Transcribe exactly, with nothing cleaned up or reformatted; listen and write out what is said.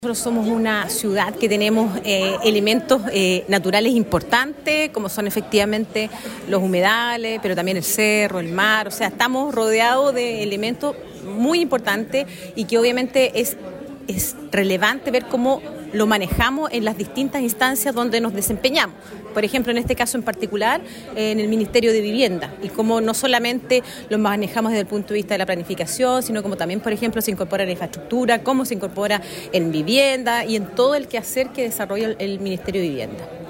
Nosotros somos una ciudad que tenemos eh, elementos eh, naturales importantes, como son efectivamente los humedales, pero también el cerro, el mar, o sea, estamos rodeados de elementos muy importantes y que obviamente es, es relevante ver cómo lo manejamos en las distintas instancias donde nos desempeñamos. Por ejemplo, en este caso en particular, en el Ministerio de Vivienda, y cómo no solamente lo manejamos desde el punto de vista de la planificación, sino como también, por ejemplo, se incorpora en la infraestructura, cómo se incorpora en vivienda y en todo el quehacer que desarrolla el Ministerio de Vivienda.